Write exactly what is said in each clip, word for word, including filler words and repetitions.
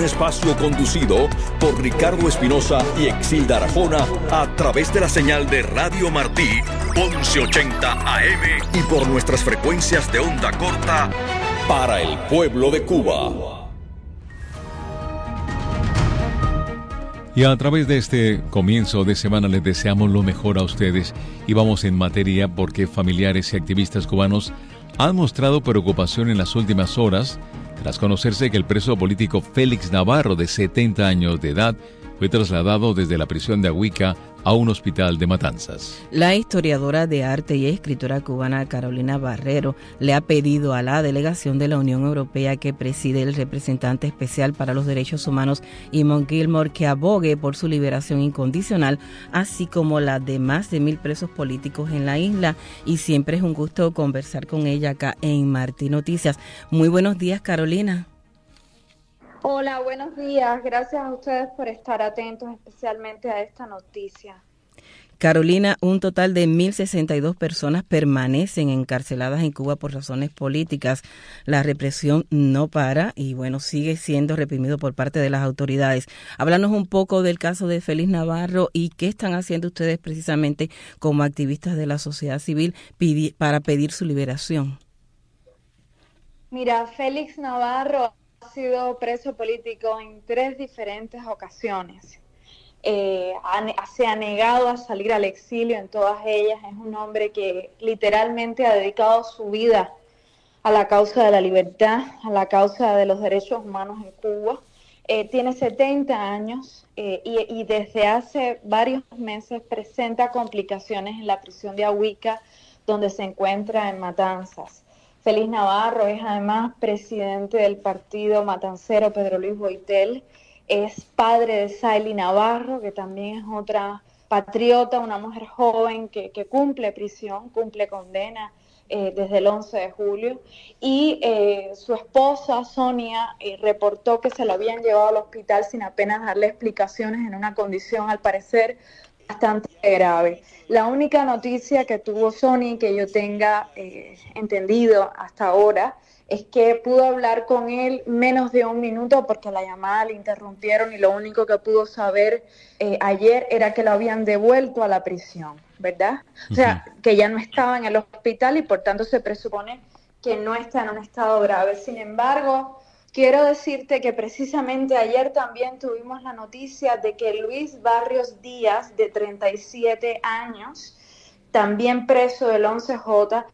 espacio conducido por Ricardo Espinosa y Exilda Arjona a través de la señal de Radio Martí once ochenta A M y por nuestras frecuencias de onda corta para el pueblo de Cuba. Y a través de este comienzo de semana les deseamos lo mejor a ustedes y vamos en materia porque familiares y activistas cubanos han mostrado preocupación en las últimas horas tras conocerse que el preso político Félix Navarro, de setenta años de edad, fue trasladado desde la prisión de Ahuica a un hospital de Matanzas. La historiadora de arte y escritora cubana Carolina Barrero le ha pedido a la delegación de la Unión Europea que preside el representante especial para los derechos humanos, Eamon Gilmore, que abogue por su liberación incondicional, así como la de más de mil presos políticos en la isla. Y siempre es un gusto conversar con ella acá en Martí Noticias. Muy buenos días, Carolina. Hola, buenos días. Gracias a ustedes por estar atentos especialmente a esta noticia. Carolina, un total de mil sesenta y dos personas permanecen encarceladas en Cuba por razones políticas. La represión no para y, bueno, sigue siendo reprimido por parte de las autoridades. Háblanos un poco del caso de Félix Navarro y qué están haciendo ustedes precisamente como activistas de la sociedad civil pidi- para pedir su liberación. Mira, Félix Navarro ha sido preso político en tres diferentes ocasiones. Eh, ha, se ha negado a salir al exilio en todas ellas. Es un hombre que literalmente ha dedicado su vida a la causa de la libertad, a la causa de los derechos humanos en Cuba. Eh, tiene setenta años eh, y, y desde hace varios meses presenta complicaciones en la prisión de Ahuica, donde se encuentra en Matanzas. Félix Navarro es además presidente del partido matancero Pedro Luis Boitel, es padre de Saily Navarro, que también es otra patriota, una mujer joven que, que cumple prisión, cumple condena eh, desde el once de julio, y eh, su esposa Sonia eh, reportó que se lo habían llevado al hospital sin apenas darle explicaciones en una condición al parecer bastante grave. La única noticia que tuvo Sony, que yo tenga eh, entendido hasta ahora, es que pudo hablar con él menos de un minuto porque la llamada le interrumpieron y lo único que pudo saber eh, ayer era que lo habían devuelto a la prisión, ¿verdad? O sea, que ya no estaba en el hospital y por tanto se presupone que no está en un estado grave. Sin embargo, quiero decirte que precisamente ayer también tuvimos la noticia de que Luis Barrios Díaz, de treinta y siete años, también preso del once J,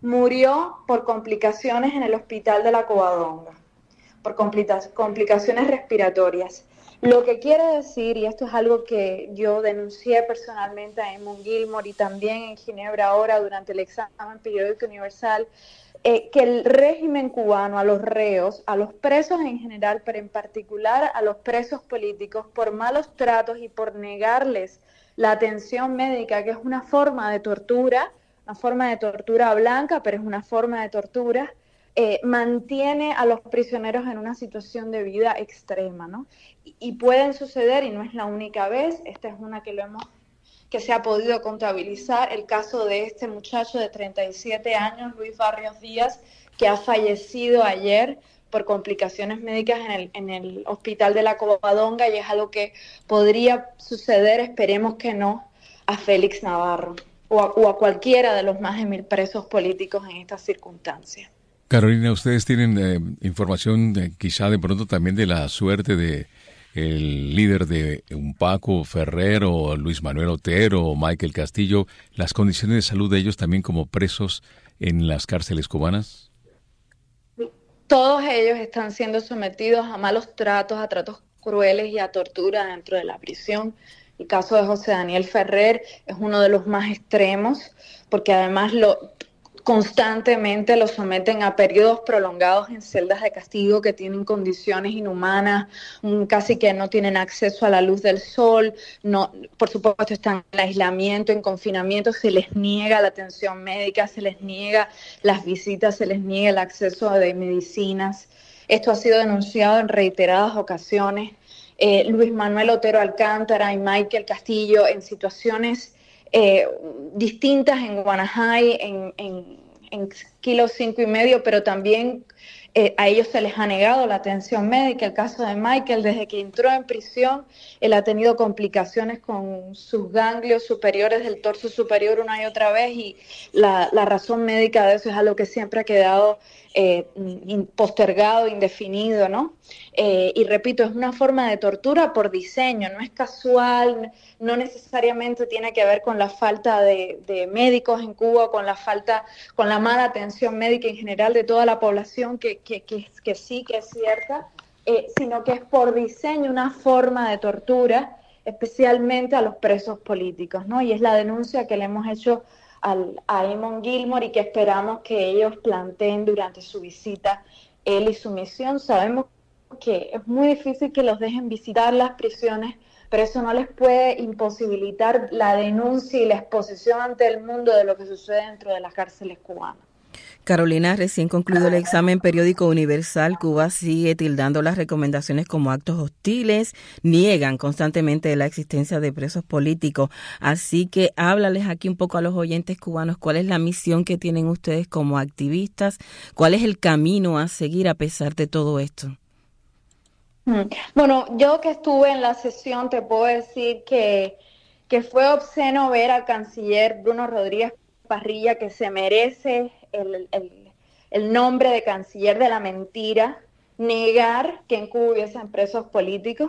murió por complicaciones en el hospital de la Covadonga, por complica- complicaciones respiratorias. Lo que quiere decir, y esto es algo que yo denuncié personalmente a Eamon Gilmore y también en Ginebra ahora durante el examen periódico universal, Eh, que el régimen cubano a los reos, a los presos en general, pero en particular a los presos políticos, por malos tratos y por negarles la atención médica, que es una forma de tortura, una forma de tortura blanca, pero es una forma de tortura, eh, mantiene a los prisioneros en una situación de vida extrema, ¿no? Y, y pueden suceder, y no es la única vez, esta es una que lo hemos que se ha podido contabilizar, el caso de este muchacho de treinta y siete años, Luis Barrios Díaz, que ha fallecido ayer por complicaciones médicas en el, en el hospital de la Covadonga, y es algo que podría suceder, esperemos que no, a Félix Navarro o a, o a cualquiera de los más de mil presos políticos en estas circunstancias. Carolina, ustedes tienen eh, información eh, quizá de pronto también de la suerte de el líder de Umpaco Ferrer o Luis Manuel Otero o Michael Castillo, las condiciones de salud de ellos también como presos en las cárceles cubanas? Todos ellos están siendo sometidos a malos tratos, a tratos crueles y a tortura dentro de la prisión. El caso de José Daniel Ferrer es uno de los más extremos, porque además lo constantemente lo someten a periodos prolongados en celdas de castigo que tienen condiciones inhumanas, casi que no tienen acceso a la luz del sol, no, por supuesto están en aislamiento, en confinamiento, se les niega la atención médica, se les niega las visitas, se les niega el acceso de medicinas. Esto ha sido denunciado en reiteradas ocasiones. Eh, Luis Manuel Otero Alcántara y Michael Castillo en situaciones Eh, distintas en Guanajay, en, en, en Kilo cinco y medio, pero también Eh, a ellos se les ha negado la atención médica. El caso de Michael, desde que entró en prisión, él ha tenido complicaciones con sus ganglios superiores del torso superior una y otra vez, y la, la razón médica de eso es algo que siempre ha quedado eh, postergado, indefinido, ¿no? Eh, y repito, es una forma de tortura por diseño, no es casual, no necesariamente tiene que ver con la falta de, de médicos en Cuba, con la falta, con la mala atención médica en general de toda la población, que, que, que, que sí que es cierta, eh, sino que es por diseño una forma de tortura, especialmente a los presos políticos, ¿no? Y es la denuncia que le hemos hecho al, a Eamon Gilmore y que esperamos que ellos planteen durante su visita, él y su misión. Sabemos que es muy difícil que los dejen visitar las prisiones, pero eso no les puede imposibilitar la denuncia y la exposición ante el mundo de lo que sucede dentro de las cárceles cubanas. Carolina, recién concluido el examen periódico Universal, Cuba sigue tildando las recomendaciones como actos hostiles, niegan constantemente la existencia de presos políticos, así que háblales aquí un poco a los oyentes cubanos, ¿cuál es la misión que tienen ustedes como activistas? ¿Cuál es el camino a seguir a pesar de todo esto? Bueno, yo que estuve en la sesión te puedo decir que, que fue obsceno ver al canciller Bruno Rodríguez Parrilla, que se merece el, el, el nombre de canciller de la mentira, negar que en Cuba hubiesen presos políticos,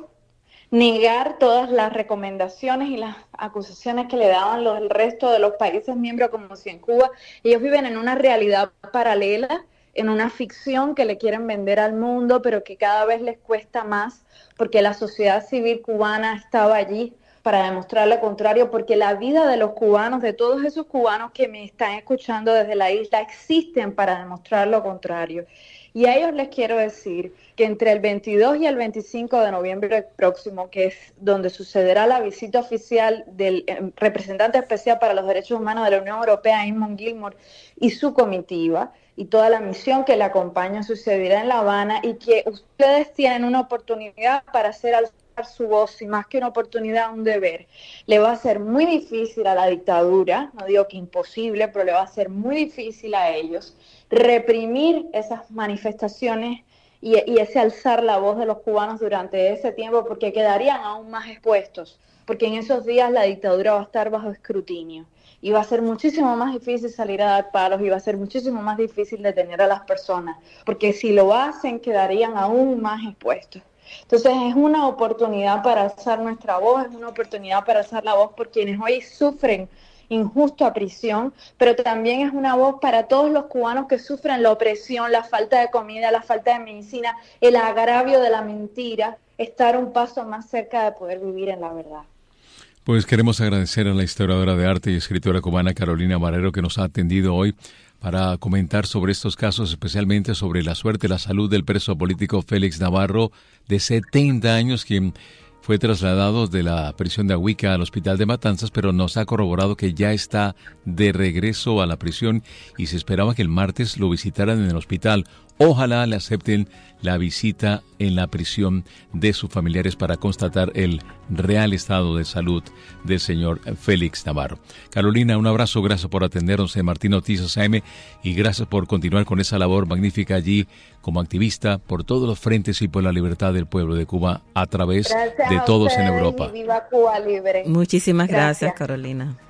negar todas las recomendaciones y las acusaciones que le daban los, el resto de los países miembros, como si en Cuba ellos viven en una realidad paralela, en una ficción que le quieren vender al mundo, pero que cada vez les cuesta más, porque la sociedad civil cubana estaba allí para demostrar lo contrario, porque la vida de los cubanos, de todos esos cubanos que me están escuchando desde la isla, existen para demostrar lo contrario. Y a ellos les quiero decir que entre el veintidós y el veinticinco de noviembre próximo, que es donde sucederá la visita oficial del representante especial para los derechos humanos de la Unión Europea, Eamon Gilmore, y su comitiva, y toda la misión que le acompaña, sucederá en La Habana, y que ustedes tienen una oportunidad para hacer alzar su voz, y más que una oportunidad, un deber. Le va a ser muy difícil a la dictadura, no digo que imposible, pero le va a ser muy difícil a ellos reprimir esas manifestaciones y, y ese alzar la voz de los cubanos durante ese tiempo, porque quedarían aún más expuestos, porque en esos días la dictadura va a estar bajo escrutinio. Y va a ser muchísimo más difícil salir a dar palos, y va a ser muchísimo más difícil detener a las personas, porque si lo hacen quedarían aún más expuestos. Entonces es una oportunidad para alzar nuestra voz, es una oportunidad para alzar la voz por quienes hoy sufren injusta prisión, pero también es una voz para todos los cubanos que sufren la opresión, la falta de comida, la falta de medicina, el agravio de la mentira, estar un paso más cerca de poder vivir en la verdad. Pues queremos agradecer a la historiadora de arte y escritora cubana Carolina Marrero, que nos ha atendido hoy para comentar sobre estos casos, especialmente sobre la suerte y la salud del preso político Félix Navarro, de setenta años, quien fue trasladado de la prisión de Ahuica al hospital de Matanzas, pero nos ha corroborado que ya está de regreso a la prisión y se esperaba que el martes lo visitaran en el hospital. Ojalá le acepten la visita en la prisión de sus familiares para constatar el real estado de salud del señor Félix Navarro. Carolina, un abrazo, gracias por atendernos en Martín Noticias A M y gracias por continuar con esa labor magnífica allí como activista por todos los frentes y por la libertad del pueblo de Cuba a través gracias de todos en Europa. Y viva Cuba libre. Muchísimas gracias, gracias, Carolina.